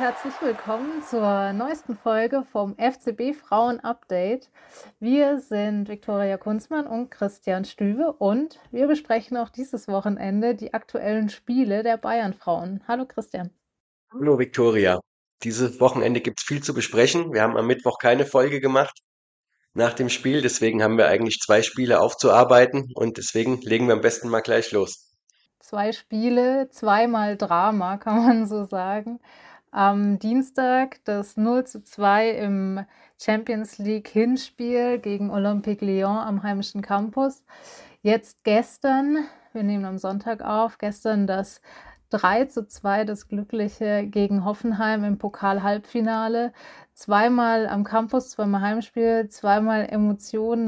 herzlich willkommen zur neuesten Folge vom FCB Frauen Update. Wir sind Viktoria Kunzmann und Christian Stüwe und wir besprechen auch dieses Wochenende die aktuellen Spiele der Bayern-Frauen. Hallo Christian. Hallo Viktoria. Dieses Wochenende gibt's viel zu besprechen. Wir haben am Mittwoch keine Folge gemacht nach dem Spiel, deswegen haben wir eigentlich zwei Spiele aufzuarbeiten und deswegen legen wir am besten mal gleich los. Zwei Spiele, zweimal Drama, kann man so sagen. Am Dienstag das 0:2 im Champions League Hinspiel gegen Olympique Lyon am heimischen Campus. Jetzt gestern, wir nehmen am Sonntag auf, gestern das 3:2, das Glückliche gegen Hoffenheim im Pokal-Halbfinale. Zweimal am Campus, zweimal Heimspiel, zweimal Emotionen.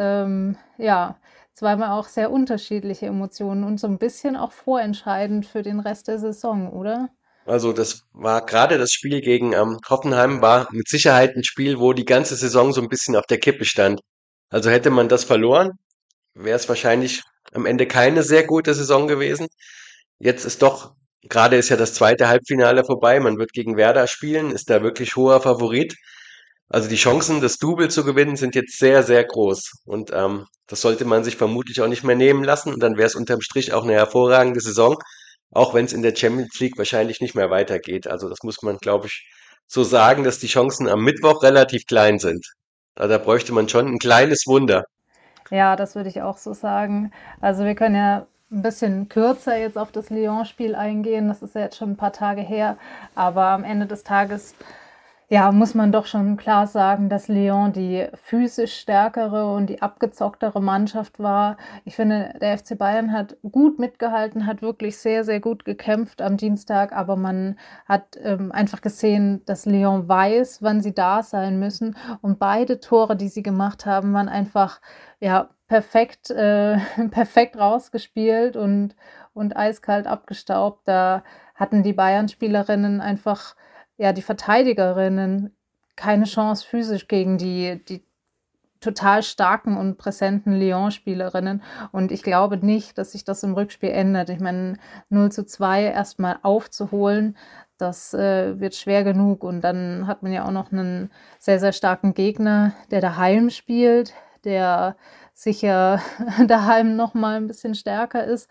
Ja, zweimal auch sehr unterschiedliche Emotionen und so ein bisschen auch vorentscheidend für den Rest der Saison, oder? Also das war gerade das Spiel gegen Hoffenheim war mit Sicherheit ein Spiel, wo die ganze Saison so ein bisschen auf der Kippe stand. Also hätte man das verloren, wäre es wahrscheinlich am Ende keine sehr gute Saison gewesen. Jetzt ist doch, gerade ist ja das zweite Halbfinale vorbei, man wird gegen Werder spielen, ist da wirklich hoher Favorit. Also die Chancen, das Double zu gewinnen, sind jetzt sehr, sehr groß. Und das sollte man sich vermutlich auch nicht mehr nehmen lassen. Und dann wäre es unterm Strich auch eine hervorragende Saison, auch wenn es in der Champions League wahrscheinlich nicht mehr weitergeht. Also das muss man, glaube ich, so sagen, dass die Chancen am Mittwoch relativ klein sind. Also da bräuchte man schon ein kleines Wunder. Ja, das würde ich auch so sagen. Also wir können ja ein bisschen kürzer jetzt auf das Lyon-Spiel eingehen. Das ist ja jetzt schon ein paar Tage her. Aber am Ende des Tages, ja, muss man doch schon klar sagen, dass Lyon die physisch stärkere und die abgezocktere Mannschaft war. Ich finde, der FC Bayern hat gut mitgehalten, hat wirklich sehr, sehr gut gekämpft am Dienstag, aber man hat einfach gesehen, dass Lyon weiß, wann sie da sein müssen. Und beide Tore, die sie gemacht haben, waren einfach ja, perfekt, perfekt rausgespielt und eiskalt abgestaubt. Da hatten die Bayern-Spielerinnen einfach ja, die Verteidigerinnen keine Chance physisch gegen die total starken und präsenten Lyon-Spielerinnen. Und ich glaube nicht, dass sich das im Rückspiel ändert. Ich meine, 0:2 erstmal aufzuholen, das wird schwer genug. Und dann hat man ja auch noch einen sehr, sehr starken Gegner, der daheim spielt, der sicher daheim noch mal ein bisschen stärker ist,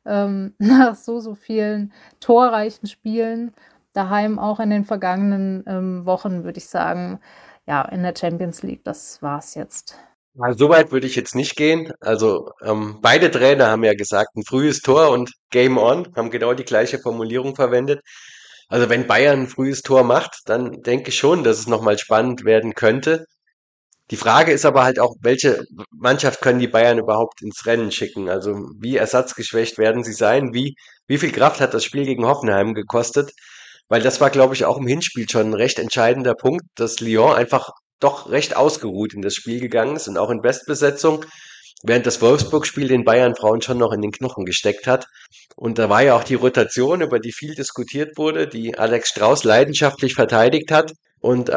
nach so, so vielen torreichen Spielen daheim auch in den vergangenen Wochen, würde ich sagen, ja, in der Champions League, das war's jetzt. Also so weit würde ich jetzt nicht gehen. Also beide Trainer haben ja gesagt, ein frühes Tor und Game on, haben genau die gleiche Formulierung verwendet. Also wenn Bayern ein frühes Tor macht, dann denke ich schon, dass es nochmal spannend werden könnte. Die Frage ist aber halt auch, welche Mannschaft können die Bayern überhaupt ins Rennen schicken? Also wie ersatzgeschwächt werden sie sein? Wie viel Kraft hat das Spiel gegen Hoffenheim gekostet? Weil das war, glaube ich, auch im Hinspiel schon ein recht entscheidender Punkt, dass Lyon einfach doch recht ausgeruht in das Spiel gegangen ist und auch in Bestbesetzung, während das Wolfsburg-Spiel den Bayern-Frauen schon noch in den Knochen gesteckt hat. Und da war ja auch die Rotation, über die viel diskutiert wurde, die Alex Strauß leidenschaftlich verteidigt hat. Und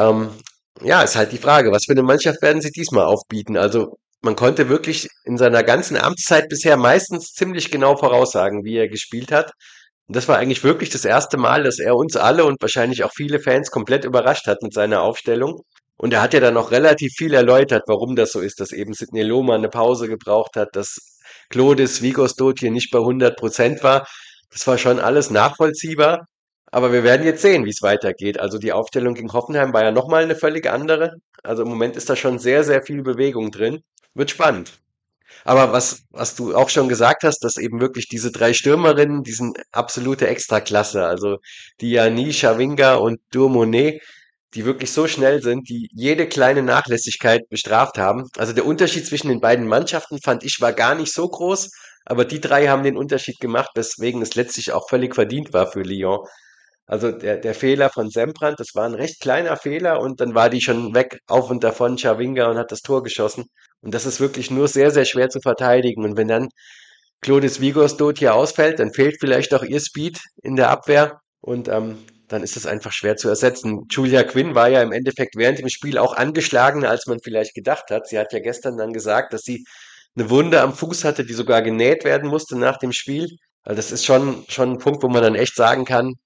ja, ist halt die Frage, was für eine Mannschaft werden sie diesmal aufbieten? Also man konnte wirklich in seiner ganzen Amtszeit bisher meistens ziemlich genau voraussagen, wie er gespielt hat. Und das war eigentlich wirklich das erste Mal, dass er uns alle und wahrscheinlich auch viele Fans komplett überrascht hat mit seiner Aufstellung. Und er hat ja dann noch relativ viel erläutert, warum das so ist, dass eben Sidney Lohmann eine Pause gebraucht hat, dass Clovis Vigosdoot hier nicht bei 100% war. Das war schon alles nachvollziehbar. Aber wir werden jetzt sehen, wie es weitergeht. Also die Aufstellung gegen Hoffenheim war ja nochmal eine völlig andere. Also im Moment ist da schon sehr, sehr viel Bewegung drin. Wird spannend. Aber was du auch schon gesagt hast, dass eben wirklich diese drei Stürmerinnen, die sind absolute Extraklasse. Also Diani, Chavinga und Dumonet, die wirklich so schnell sind, die jede kleine Nachlässigkeit bestraft haben. Also der Unterschied zwischen den beiden Mannschaften, fand ich, war gar nicht so groß. Aber die drei haben den Unterschied gemacht, weswegen es letztlich auch völlig verdient war für Lyon. Also der Fehler von Sembrand, das war ein recht kleiner Fehler und dann war die schon weg, auf und davon, Chavinga und hat das Tor geschossen. Und das ist wirklich nur sehr, sehr schwer zu verteidigen. Und wenn dann Clovis Vigosdoot hier ausfällt, dann fehlt vielleicht auch ihr Speed in der Abwehr und dann ist es einfach schwer zu ersetzen. Julia Quinn war ja im Endeffekt während dem Spiel auch angeschlagener, als man vielleicht gedacht hat. Sie hat ja gestern dann gesagt, dass sie eine Wunde am Fuß hatte, die sogar genäht werden musste nach dem Spiel. Also das ist schon ein Punkt, wo man dann echt sagen kann,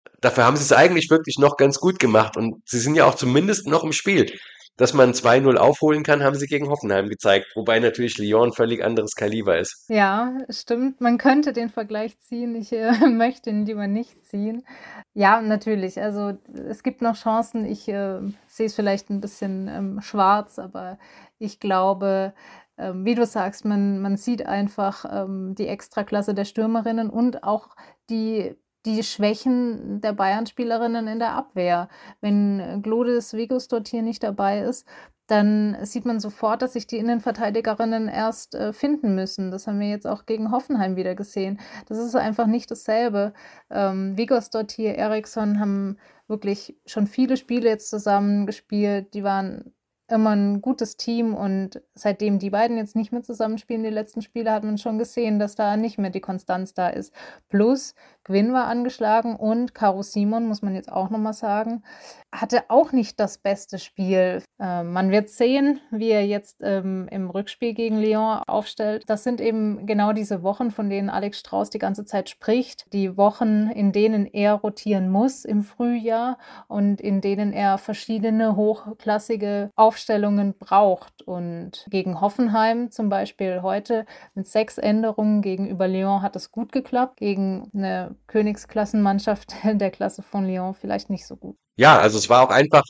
dafür haben sie es eigentlich wirklich noch ganz gut gemacht und sie sind ja auch zumindest noch im Spiel. Dass man 2-0 aufholen kann, haben sie gegen Hoffenheim gezeigt, wobei natürlich Lyon ein völlig anderes Kaliber ist. Ja, stimmt. Man könnte den Vergleich ziehen. Ich möchte ihn lieber nicht ziehen. Ja, natürlich. Also es gibt noch Chancen. Ich sehe es vielleicht ein bisschen schwarz, aber ich glaube, wie du sagst, man sieht einfach die Extraklasse der Stürmerinnen und auch die, die Schwächen der Bayern-Spielerinnen in der Abwehr. Wenn Glodis Weghorst dort hier nicht dabei ist, dann sieht man sofort, dass sich die Innenverteidigerinnen erst finden müssen. Das haben wir jetzt auch gegen Hoffenheim wieder gesehen. Das ist einfach nicht dasselbe. Vigosdottir, Eriksson haben wirklich schon viele Spiele jetzt zusammen gespielt. Die waren immer ein gutes Team und seitdem die beiden jetzt nicht mehr zusammenspielen, die letzten Spiele, hat man schon gesehen, dass da nicht mehr die Konstanz da ist. Plus, Gwyn war angeschlagen und Caro Simon, muss man jetzt auch nochmal sagen, hatte auch nicht das beste Spiel. Man wird sehen, wie er jetzt im Rückspiel gegen Lyon aufstellt. Das sind eben genau diese Wochen, von denen Alex Strauß die ganze Zeit spricht. Die Wochen, in denen er rotieren muss im Frühjahr und in denen er verschiedene hochklassige Aufstellungen braucht. Und gegen Hoffenheim zum Beispiel heute mit 6 Änderungen gegenüber Lyon hat es gut geklappt. Gegen eine Königsklassenmannschaft der Klasse von Lyon vielleicht nicht so gut. Ja, also es war auch einfach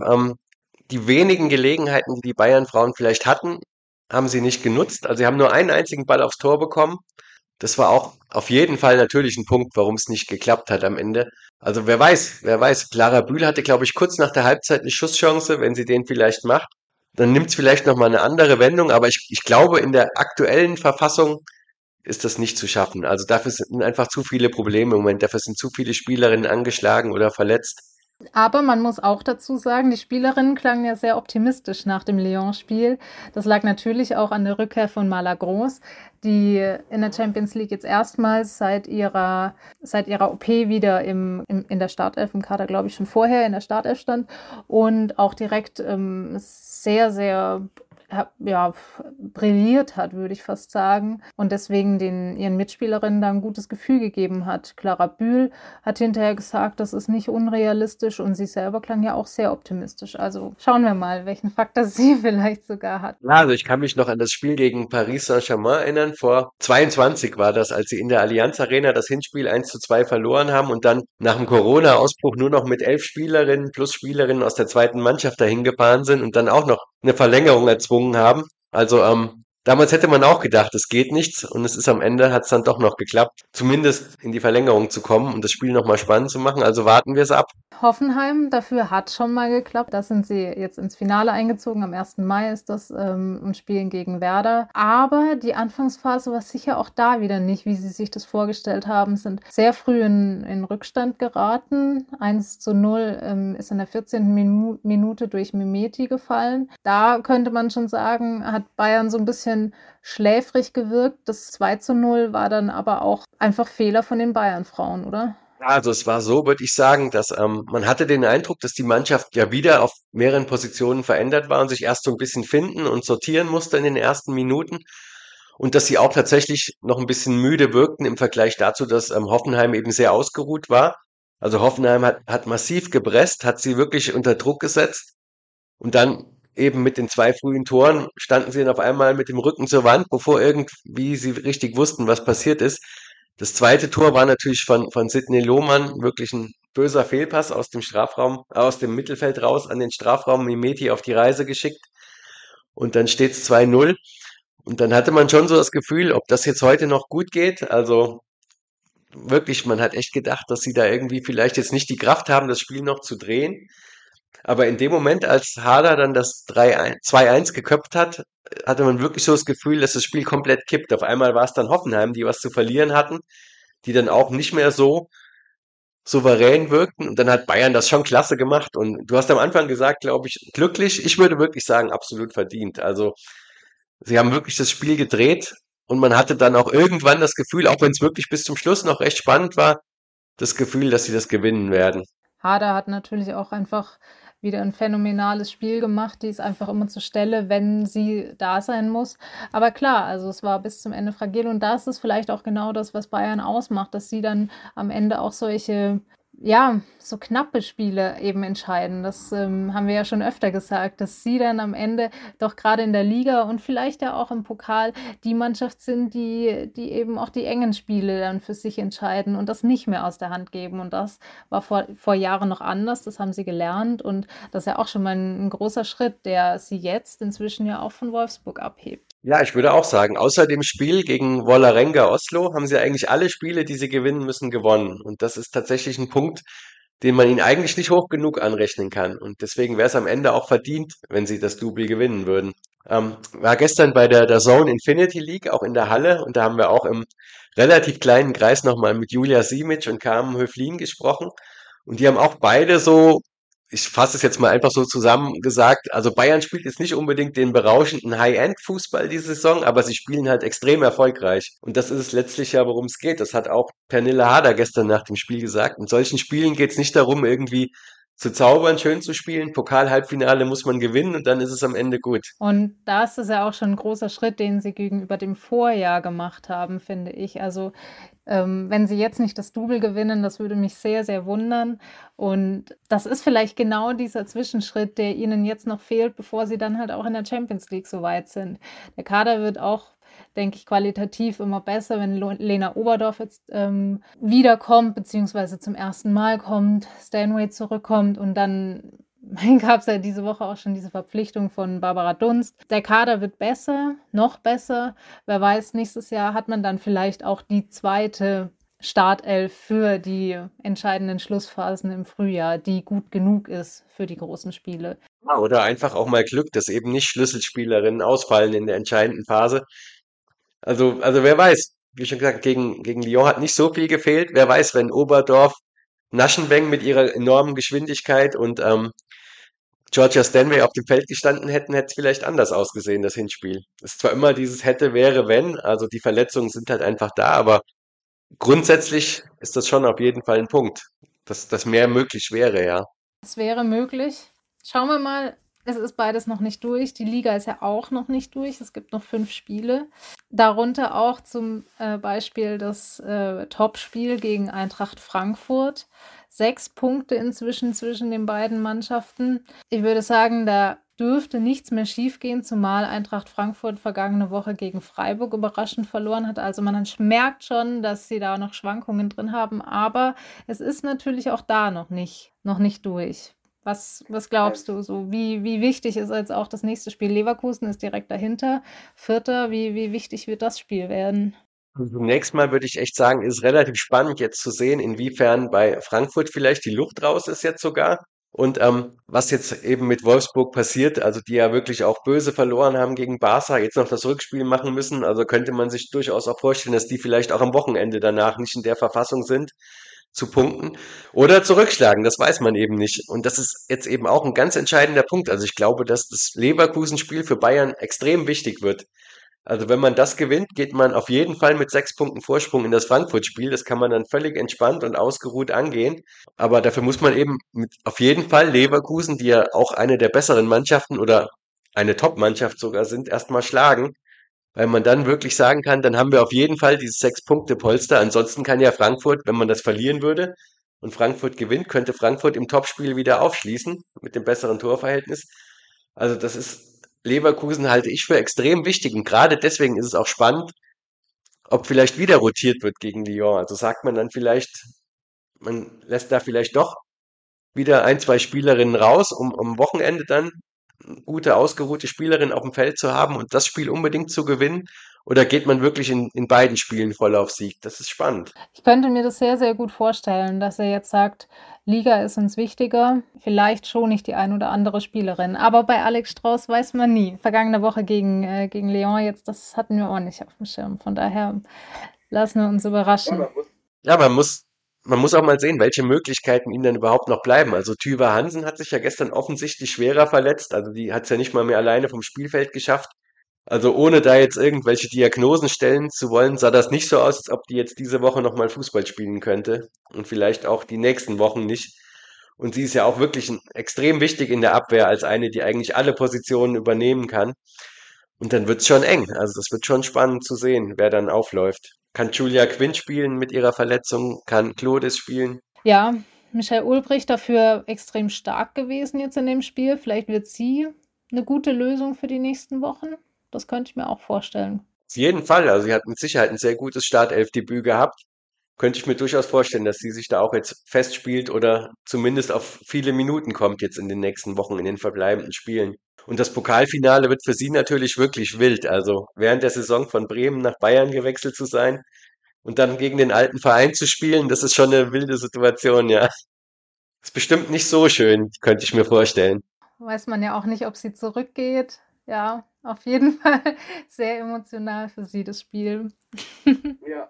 die wenigen Gelegenheiten, die die Bayern-Frauen vielleicht hatten, haben sie nicht genutzt. Also sie haben nur einen einzigen Ball aufs Tor bekommen. Das war auch auf jeden Fall natürlich ein Punkt, warum es nicht geklappt hat am Ende. Also wer weiß. Clara Bühl hatte, glaube ich, kurz nach der Halbzeit eine Schusschance, wenn sie den vielleicht macht. Dann nimmt es vielleicht nochmal eine andere Wendung, aber ich glaube, in der aktuellen Verfassung ist das nicht zu schaffen. Also dafür sind einfach zu viele Probleme im Moment. Dafür sind zu viele Spielerinnen angeschlagen oder verletzt. Aber man muss auch dazu sagen, die Spielerinnen klangen ja sehr optimistisch nach dem Lyon-Spiel. Das lag natürlich auch an der Rückkehr von Mala Groß, die in der Champions League jetzt erstmals seit ihrer OP wieder in der Startelf, im Kader glaube ich schon vorher in der Startelf stand und auch direkt sehr, sehr ja, brilliert hat, würde ich fast sagen. Und deswegen ihren Mitspielerinnen da ein gutes Gefühl gegeben hat. Clara Bühl hat hinterher gesagt, das ist nicht unrealistisch und sie selber klang ja auch sehr optimistisch. Also schauen wir mal, welchen Faktor sie vielleicht sogar hat. Ja, also ich kann mich noch an das Spiel gegen Paris Saint-Germain erinnern. Vor 22 war das, als sie in der Allianz Arena das Hinspiel 1:2 verloren haben und dann nach dem Corona-Ausbruch nur noch mit 11 Spielerinnen plus Spielerinnen aus der zweiten Mannschaft dahin gefahren sind und dann auch noch eine Verlängerung erzwungen haben. Also damals hätte man auch gedacht, es geht nichts und es ist am Ende, hat es dann doch noch geklappt, zumindest in die Verlängerung zu kommen und das Spiel nochmal spannend zu machen. Also warten wir es ab. Hoffenheim, dafür hat schon mal geklappt. Da sind sie jetzt ins Finale eingezogen. Am 1. Mai ist das und spielen gegen Werder. Aber die Anfangsphase war sicher auch da wieder nicht, wie sie sich das vorgestellt haben. Sind sehr früh in Rückstand geraten. 1:0 ist in der 14. Minute durch Mimeti gefallen. Da könnte man schon sagen, hat Bayern so ein bisschen schläfrig gewirkt. Das 2:0 war dann aber auch einfach Fehler von den Bayern-Frauen, oder? Ja, also es war so, würde ich sagen, dass man hatte den Eindruck, dass die Mannschaft ja wieder auf mehreren Positionen verändert war und sich erst so ein bisschen finden und sortieren musste in den ersten Minuten und dass sie auch tatsächlich noch ein bisschen müde wirkten im Vergleich dazu, dass Hoffenheim eben sehr ausgeruht war. Also Hoffenheim hat massiv gepresst, hat sie wirklich unter Druck gesetzt und dann eben mit den 2 frühen Toren standen sie dann auf einmal mit dem Rücken zur Wand, bevor irgendwie sie richtig wussten, was passiert ist. Das zweite Tor war natürlich von Sidney Lohmann wirklich ein böser Fehlpass aus dem Strafraum, aus dem Mittelfeld raus an den Strafraum, Mimeti auf die Reise geschickt und dann steht's 2:0 und dann hatte man schon so das Gefühl, ob das jetzt heute noch gut geht. Also wirklich, man hat echt gedacht, dass sie da irgendwie vielleicht jetzt nicht die Kraft haben, das Spiel noch zu drehen. Aber in dem Moment, als Harder dann das 3-1 2:1 geköpft hat, hatte man wirklich so das Gefühl, dass das Spiel komplett kippt. Auf einmal war es dann Hoffenheim, die was zu verlieren hatten, die dann auch nicht mehr so souverän wirkten. Und dann hat Bayern das schon klasse gemacht. Und du hast am Anfang gesagt, glaube ich, glücklich. Ich würde wirklich sagen, absolut verdient. Also sie haben wirklich das Spiel gedreht und man hatte dann auch irgendwann das Gefühl, auch wenn es wirklich bis zum Schluss noch recht spannend war, das Gefühl, dass sie das gewinnen werden. Harder hat natürlich auch einfach wieder ein phänomenales Spiel gemacht. Die ist einfach immer zur Stelle, wenn sie da sein muss. Aber klar, also es war bis zum Ende fragil und da ist es vielleicht auch genau das, was Bayern ausmacht, dass sie dann am Ende auch solche ja, so knappe Spiele eben entscheiden. Das haben wir ja schon öfter gesagt, dass sie dann am Ende doch gerade in der Liga und vielleicht ja auch im Pokal die Mannschaft sind, die eben auch die engen Spiele dann für sich entscheiden und das nicht mehr aus der Hand geben. Und das war vor Jahren noch anders. Das haben sie gelernt und das ist ja auch schon mal ein großer Schritt, der sie jetzt inzwischen ja auch von Wolfsburg abhebt. Ja, ich würde auch sagen, außer dem Spiel gegen Vålerenga Oslo haben sie eigentlich alle Spiele, die sie gewinnen müssen, gewonnen. Und das ist tatsächlich ein Punkt, den man ihnen eigentlich nicht hoch genug anrechnen kann. Und deswegen wäre es am Ende auch verdient, wenn sie das Double gewinnen würden. War gestern bei der Zone Infinity League auch in der Halle und da haben wir auch im relativ kleinen Kreis nochmal mit Julia Simic und Carmen Höflin gesprochen. Und die haben auch beide so, ich fasse es jetzt mal einfach so zusammen gesagt, also Bayern spielt jetzt nicht unbedingt den berauschenden High-End-Fußball diese Saison, aber sie spielen halt extrem erfolgreich. Und das ist es letztlich ja, worum es geht. Das hat auch Pernille Harder gestern nach dem Spiel gesagt. In solchen Spielen geht es nicht darum, irgendwie zu zaubern, schön zu spielen. Pokal-Halbfinale muss man gewinnen und dann ist es am Ende gut. Und da ist es ja auch schon ein großer Schritt, den sie gegenüber dem Vorjahr gemacht haben, finde ich. Also wenn sie jetzt nicht das Double gewinnen, das würde mich sehr, sehr wundern. Und das ist vielleicht genau dieser Zwischenschritt, der ihnen jetzt noch fehlt, bevor sie dann halt auch in der Champions League so weit sind. Der Kader wird auch, denke ich, qualitativ immer besser, wenn Lena Oberdorf jetzt wiederkommt, beziehungsweise zum ersten Mal kommt, Stanway zurückkommt und dann gab es ja diese Woche auch schon diese Verpflichtung von Barbara Dunst. Der Kader wird besser, noch besser. Wer weiß, nächstes Jahr hat man dann vielleicht auch die zweite Startelf für die entscheidenden Schlussphasen im Frühjahr, die gut genug ist für die großen Spiele. Ja, oder einfach auch mal Glück, dass eben nicht Schlüsselspielerinnen ausfallen in der entscheidenden Phase. Also wer weiß, wie schon gesagt, gegen Lyon hat nicht so viel gefehlt. Wer weiß, wenn Oberdorf, Naschenweng mit ihrer enormen Geschwindigkeit und Georgia Stanway auf dem Feld gestanden hätten, hätte es vielleicht anders ausgesehen, das Hinspiel. Es ist zwar immer dieses hätte, wäre, wenn, also die Verletzungen sind halt einfach da, aber grundsätzlich ist das schon auf jeden Fall ein Punkt, dass mehr möglich wäre, ja. Es wäre möglich. Schauen wir mal. Es ist beides noch nicht durch. Die Liga ist ja auch noch nicht durch. Es gibt noch 5 Spiele. Darunter auch zum Beispiel das Topspiel gegen Eintracht Frankfurt. 6 Punkte inzwischen zwischen den beiden Mannschaften. Ich würde sagen, da dürfte nichts mehr schiefgehen, zumal Eintracht Frankfurt vergangene Woche gegen Freiburg überraschend verloren hat. Also man merkt schon, dass sie da noch Schwankungen drin haben, aber es ist natürlich auch da noch nicht durch. Was glaubst du so? Wie wichtig ist jetzt auch das nächste Spiel? Leverkusen ist direkt dahinter. Vierter, wie wichtig wird das Spiel werden? Zunächst mal würde ich echt sagen, ist es relativ spannend jetzt zu sehen, inwiefern bei Frankfurt vielleicht die Luft raus ist jetzt sogar. Und was jetzt eben mit Wolfsburg passiert, also die ja wirklich auch böse verloren haben gegen Barca, jetzt noch das Rückspiel machen müssen. Also könnte man sich durchaus auch vorstellen, dass die vielleicht auch am Wochenende danach nicht in der Verfassung sind, zu punkten oder zurückschlagen. Das weiß man eben nicht. Und das ist jetzt eben auch ein ganz entscheidender Punkt. Also ich glaube, dass das Leverkusen-Spiel für Bayern extrem wichtig wird. Also wenn man das gewinnt, geht man auf jeden Fall mit 6 Punkten Vorsprung in das Frankfurt-Spiel. Das kann man dann völlig entspannt und ausgeruht angehen. Aber dafür muss man eben mit auf jeden Fall Leverkusen, die ja auch eine der besseren Mannschaften oder eine Top-Mannschaft sogar sind, erstmal schlagen, weil man dann wirklich sagen kann, dann haben wir auf jeden Fall dieses 6 Punkte Polster. Ansonsten kann ja Frankfurt, wenn man das verlieren würde und Frankfurt gewinnt, könnte Frankfurt im Topspiel wieder aufschließen mit dem besseren Torverhältnis. Also das ist Leverkusen halte ich für extrem wichtig und gerade deswegen ist es auch spannend, ob vielleicht wieder rotiert wird gegen Lyon. Also sagt man dann vielleicht, man lässt da vielleicht doch wieder ein, zwei Spielerinnen raus, um am Wochenende dann gute, ausgeruhte Spielerin auf dem Feld zu haben und das Spiel unbedingt zu gewinnen? Oder geht man wirklich in beiden Spielen voll auf Sieg? Das ist spannend. Ich könnte mir das sehr, sehr gut vorstellen, dass er jetzt sagt, Liga ist uns wichtiger. Vielleicht schon nicht die ein oder andere Spielerin. Aber bei Alex Strauß weiß man nie. Vergangene Woche gegen Lyon jetzt, das hatten wir auch nicht auf dem Schirm. Von daher lassen wir uns überraschen. Ja, man muss auch mal sehen, welche Möglichkeiten ihnen denn überhaupt noch bleiben. Also Thyra Hansen hat sich ja gestern offensichtlich schwerer verletzt. Also die hat es ja nicht mal mehr alleine vom Spielfeld geschafft. Also ohne da jetzt irgendwelche Diagnosen stellen zu wollen, sah das nicht so aus, als ob die jetzt diese Woche nochmal Fußball spielen könnte und vielleicht auch die nächsten Wochen nicht. Und sie ist ja auch wirklich extrem wichtig in der Abwehr als eine, die eigentlich alle Positionen übernehmen kann. Und dann wird's schon eng. Also das wird schon spannend zu sehen, wer dann aufläuft. Kann Julia Quinn spielen mit ihrer Verletzung? Kann Clodes spielen? Ja, Michael Ulbricht dafür extrem stark gewesen jetzt in dem Spiel. Vielleicht wird sie eine gute Lösung für die nächsten Wochen. Das könnte ich mir auch vorstellen. Auf jeden Fall, also sie hat mit Sicherheit ein sehr gutes Startelfdebüt gehabt. Könnte ich mir durchaus vorstellen, dass sie sich da auch jetzt festspielt oder zumindest auf viele Minuten kommt jetzt in den nächsten Wochen in den verbleibenden Spielen. Und das Pokalfinale wird für sie natürlich wirklich wild. Also während der Saison von Bremen nach Bayern gewechselt zu sein und dann gegen den alten Verein zu spielen, das ist schon eine wilde Situation, ja. Ist bestimmt nicht so schön, könnte ich mir vorstellen. Weiß man ja auch nicht, ob sie zurückgeht. Ja, auf jeden Fall sehr emotional für sie das Spiel. Ja.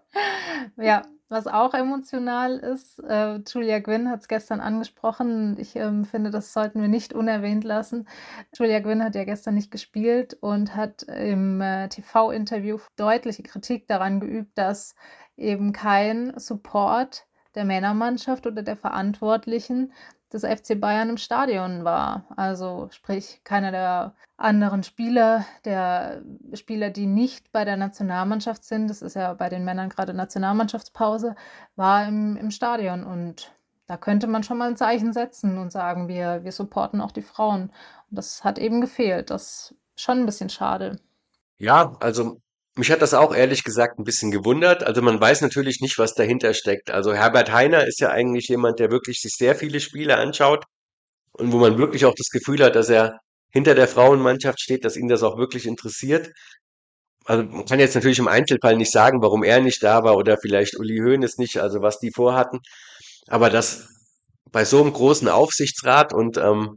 Ja, was auch emotional ist, Julia Gwynn hat es gestern angesprochen. Ich finde, das sollten wir nicht unerwähnt lassen. Julia Gwynn hat ja gestern nicht gespielt und hat im TV-Interview deutliche Kritik daran geübt, dass eben kein Support der Männermannschaft oder der Verantwortlichen des FC Bayern im Stadion war. Also sprich, keiner der anderen Spieler, der Spieler, die nicht bei der Nationalmannschaft sind, das ist ja bei den Männern gerade Nationalmannschaftspause, war im Stadion. Und da könnte man schon mal ein Zeichen setzen und sagen, wir supporten auch die Frauen. Und das hat eben gefehlt. Das ist schon ein bisschen schade. Ja, also mich hat das auch ehrlich gesagt ein bisschen gewundert. Also man weiß natürlich nicht, was dahinter steckt. Also Herbert Hainer ist ja eigentlich jemand, der wirklich sich sehr viele Spiele anschaut und wo man wirklich auch das Gefühl hat, dass er hinter der Frauenmannschaft steht, dass ihn das auch wirklich interessiert. Also man kann jetzt natürlich im Einzelfall nicht sagen, warum er nicht da war oder vielleicht Uli Hoeneß nicht, also was die vorhatten. Aber dass bei so einem großen Aufsichtsrat und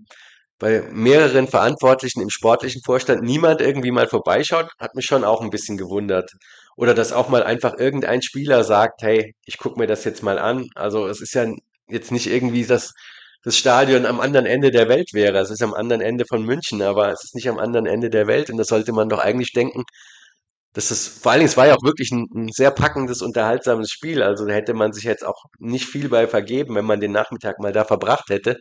bei mehreren Verantwortlichen im sportlichen Vorstand niemand irgendwie mal vorbeischaut, hat mich schon auch ein bisschen gewundert. Oder dass auch mal einfach irgendein Spieler sagt, hey, ich gucke mir das jetzt mal an. Also es ist ja jetzt nicht irgendwie, dass das Stadion am anderen Ende der Welt wäre. Es ist am anderen Ende von München, aber es ist nicht am anderen Ende der Welt. Und das sollte man doch eigentlich denken, dass es, vor allen Dingen, es war ja auch wirklich ein sehr packendes, unterhaltsames Spiel. Also da hätte man sich jetzt auch nicht viel bei vergeben, wenn man den Nachmittag mal da verbracht hätte.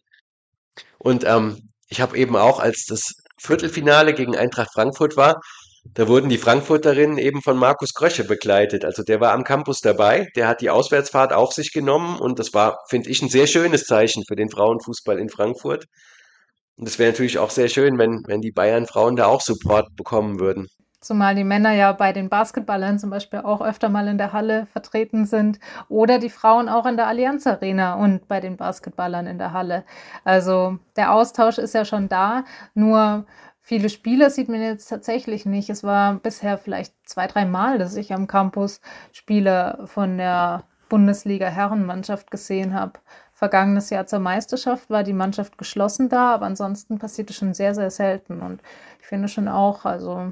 Und ich habe eben auch, als das Viertelfinale gegen Eintracht Frankfurt war, da wurden die Frankfurterinnen eben von Markus Krösche begleitet. Also der war am Campus dabei, der hat die Auswärtsfahrt auf sich genommen und das war, finde ich, ein sehr schönes Zeichen für den Frauenfußball in Frankfurt. Und es wäre natürlich auch sehr schön, wenn die Bayern-Frauen da auch Support bekommen würden. Zumal die Männer ja bei den Basketballern zum Beispiel auch öfter mal in der Halle vertreten sind oder die Frauen auch in der Allianz Arena und bei den Basketballern in der Halle. Also der Austausch ist ja schon da, nur viele Spiele sieht man jetzt tatsächlich nicht. Es war bisher vielleicht 2, 3 Mal, dass ich am Campus Spiele von der Bundesliga-Herrenmannschaft gesehen habe. Vergangenes Jahr zur Meisterschaft war die Mannschaft geschlossen da, aber ansonsten passierte schon sehr, sehr selten. Und ich finde schon auch, also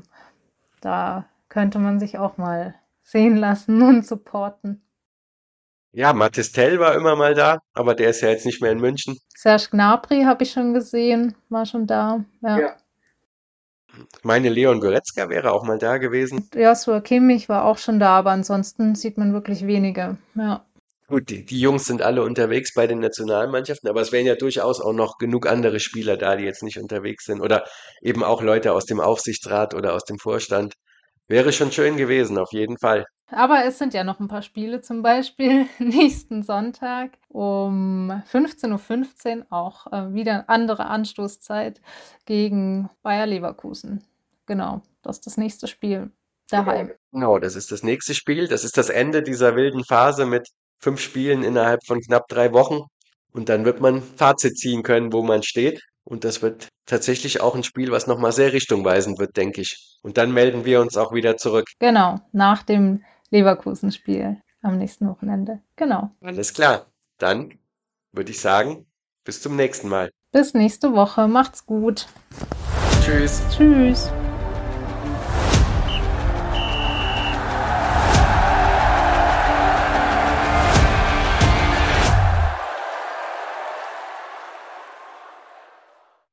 da könnte man sich auch mal sehen lassen und supporten. Ja, Mathis Tell war immer mal da, aber der ist ja jetzt nicht mehr in München. Serge Gnabry habe ich schon gesehen, war schon da. Ja. Ja. Ich meine, Leon Goretzka wäre auch mal da gewesen. Joshua Kimmich war auch schon da, aber ansonsten sieht man wirklich wenige. Ja. Gut, die Jungs sind alle unterwegs bei den Nationalmannschaften, aber es wären ja durchaus auch noch genug andere Spieler da, die jetzt nicht unterwegs sind. Oder eben auch Leute aus dem Aufsichtsrat oder aus dem Vorstand. Wäre schon schön gewesen, auf jeden Fall. Aber es sind ja noch ein paar Spiele, zum Beispiel nächsten Sonntag um 15:15 Uhr auch wieder andere Anstoßzeit gegen Bayer Leverkusen. Genau, das ist das nächste Spiel daheim. Genau, das ist das nächste Spiel. Das ist das Ende dieser wilden Phase mit 5 Spielen innerhalb von knapp 3 Wochen. Und dann wird man Fazit ziehen können, wo man steht. Und das wird tatsächlich auch ein Spiel, was nochmal sehr richtungweisend wird, denke ich. Und dann melden wir uns auch wieder zurück. Genau, nach dem Leverkusen-Spiel am nächsten Wochenende. Genau. Alles klar. Dann würde ich sagen, bis zum nächsten Mal. Bis nächste Woche. Macht's gut. Tschüss. Tschüss.